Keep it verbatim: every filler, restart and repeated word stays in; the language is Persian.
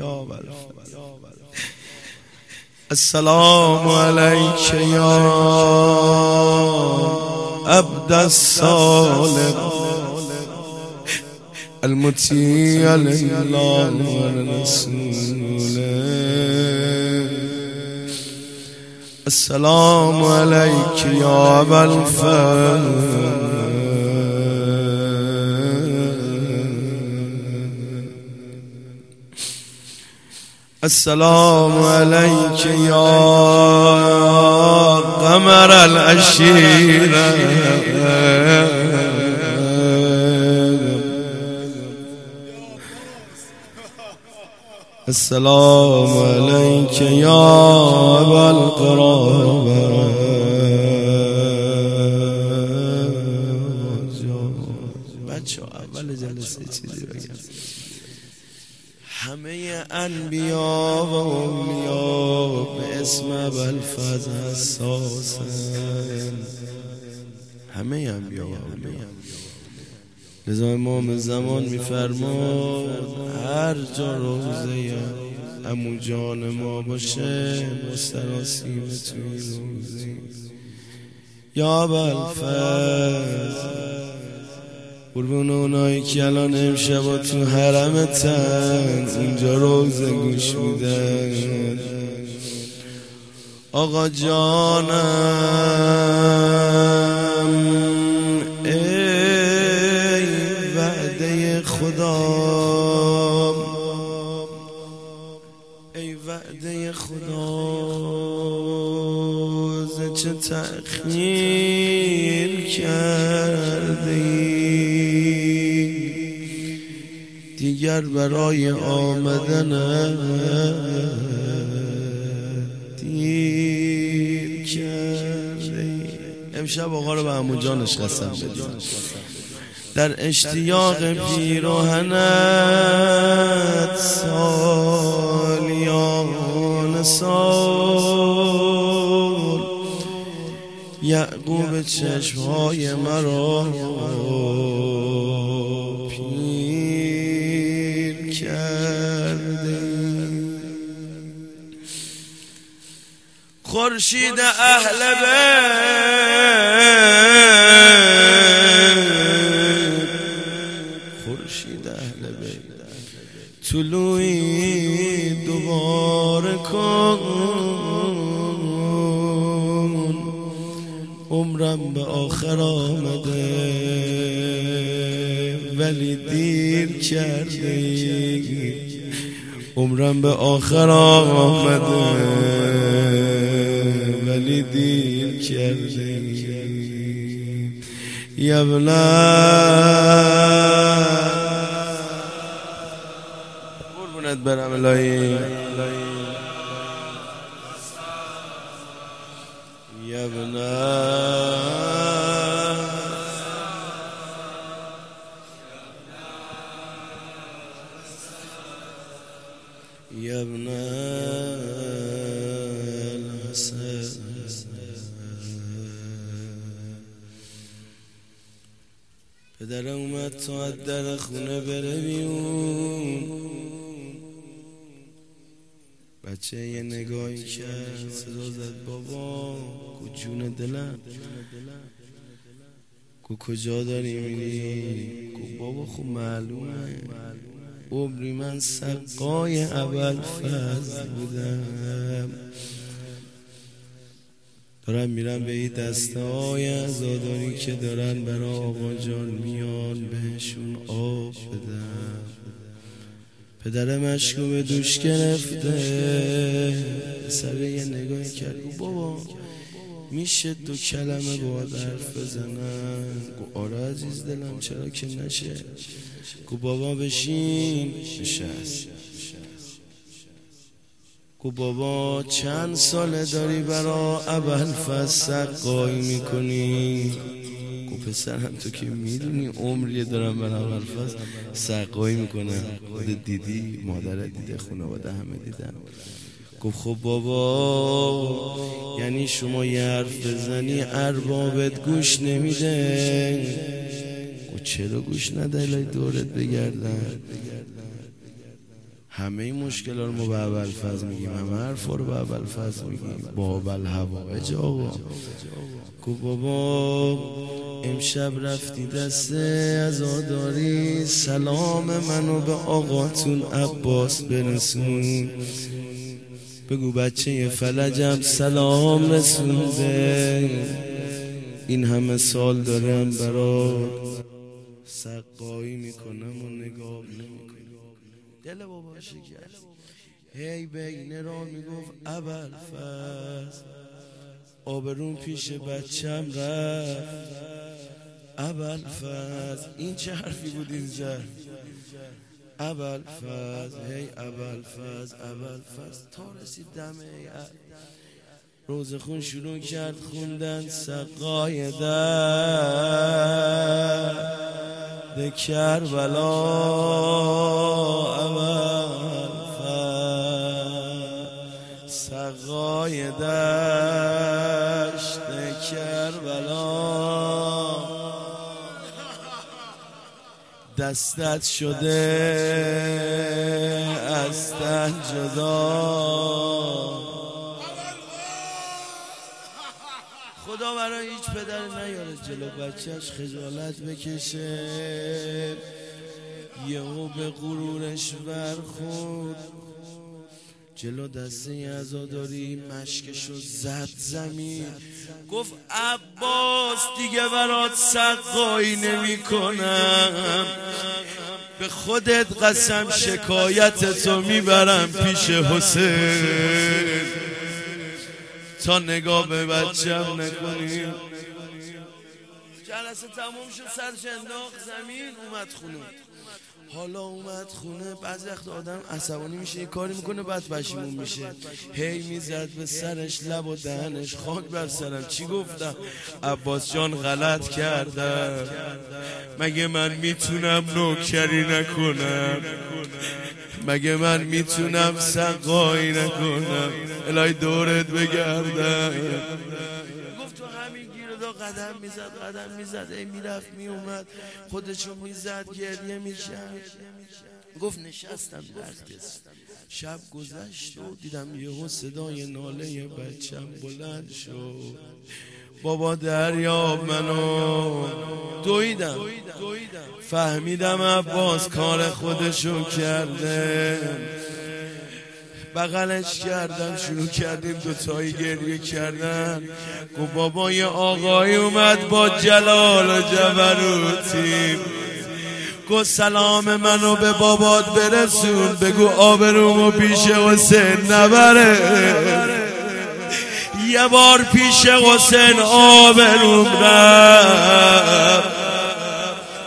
یا ابوالفضل. السلام علیک یا عبد الصالح المطیع لله ورسوله. السلام علیک یا ابوالفضل السلام علیک یا قمر العشیرة السلام علیک یا ابا القرابة. بچه اول جلسه چیزی بگم، همه انبیا و اولیا به اسم ابوالفضل حساسن، همه انبیا و اولیا. لذا امام زمان میفرماد هر جا روزه عمو جان ما باشه مستراسیم توی روزه. یا ابوالفضل قربون اونایی که الان امشبا تو حرمتن اونجا روزه گوش میدن، آقا جانم ای وعده خدا، ای وعده خدا ز چه تأخیر کردی، دیگر برای آمدن دیر کردی. امشب آقا رو به عمو جانش قسم بدیم، در اشتیاق پیراهنت سالیان سال یعقوب چشمهای مرا پیر کرده. خورشید اهل بیت، خورشید اهل بیت طلوعی دوباره کن، عمرم به آخر آمده ولی دیر کرده، عمرم به آخر آمده ولی دیر کرده. یبلا قربونت برم الهی، یبلا یا ابن الحسن. پدر اومد تا از در خونه بره بیرون، بچه یه نگاهی کرد، صدا زد بابا، کو جون دلم، کو کجا داری میری؟ کو بابا خب معلومه عمری من سقای ابوالفضل بودم، دارم میرم به این دسته های عزاداری که دارن برای آقا جان میان بهشون آب بدم. پدر مشکو به دوش گرفته، سر یه نگاهی کرد، گو بابا میشه دو کلمه باید حرف بزنن؟ گو آره عزیز دلم چرا که نشه. گو بابا بشین. نشست. گو بابا چند ساله داری برا ابوالفضل سقایی میکنی؟ گو پسرم تو که میدونی عمریه دارم برا ابوالفضل سقایی میکنم، خودت دیدی، مادرت دیده، خانواده همه دیدن. گفت خب بابا یعنی شما یه حرف بزنی اربابت گوش نمیده؟ گفت چرا گوش نده الهی دورت بگردن؟ همه این مشکل رو ما به ابوالفضل میگیم، همه حرفا رو به ابوالفضل میگیم. باب الحوائج آقا گو بابا امشب رفتی دسته عزاداری، سلام منو به آقاتون عباس برسون. بگو بچه فلجم سلام رسونده، این همه سال دارم برات سقایی میکنم و نگاه نمیکنم. دل بابا شکست هی بین را میگفت ابوالفضل آبرون پیش بچم رفت. ابوالفضل این چه حرفی بود اینجا؟ ابوالفضل هی ابوالفضل ابوالفضل تا رسید دم هیئت. روزخون شروع کرد خوندن سقای درد کربلا. ابوالفضل سقای دشت کربلا، دستت شده از تن جدا. خدا برای هیچ پدر نیاره جلو بچهش خجالت بکشه. یهو به غرورش برخورد، جلو دسته عزاداری مشکشو زد زمین. گفت عباس دیگه برات سقایی نمی کنم، به خودت قسم شکایت تو میبرم پیش حسین تا نگاه به بچم نکنی. جلسه تموم شد، سرش انداخت زمین، اومد خونه. حالا اومد خونه، بعضی وقت آدم عصبانی میشه، یه کاری میکنه بعد پشیمون میشه. هی میزد به سرش، لب و دهنش، خاک بر سرم چی گفتم؟ عباس جان غلط کردم، مگه من میتونم نوکری نکنم؟ مگه من میتونم سقایی نکنم؟ الهی دورت بگردم. گفت تو همین گیر دا قدم میزد قدم میزد ای میرفت میومد، خودشو میزد گریه میشد. گفت نشستم درگز، شب گذشت و دیدم یهو صدای ناله بچم بلند شد. بابا دریاب منو. دویدم فهمیدم عباس کار خودشو کرده. بغلش کردم، شروع کردیم دوتایی گریه کردن. گو بابا یه آقای اومد با جلال و جبروتی، گو سلام منو به بابات برسون، بگو آبرومو پیش حسین نبره. یه بار پیش حسین آبروم رفت،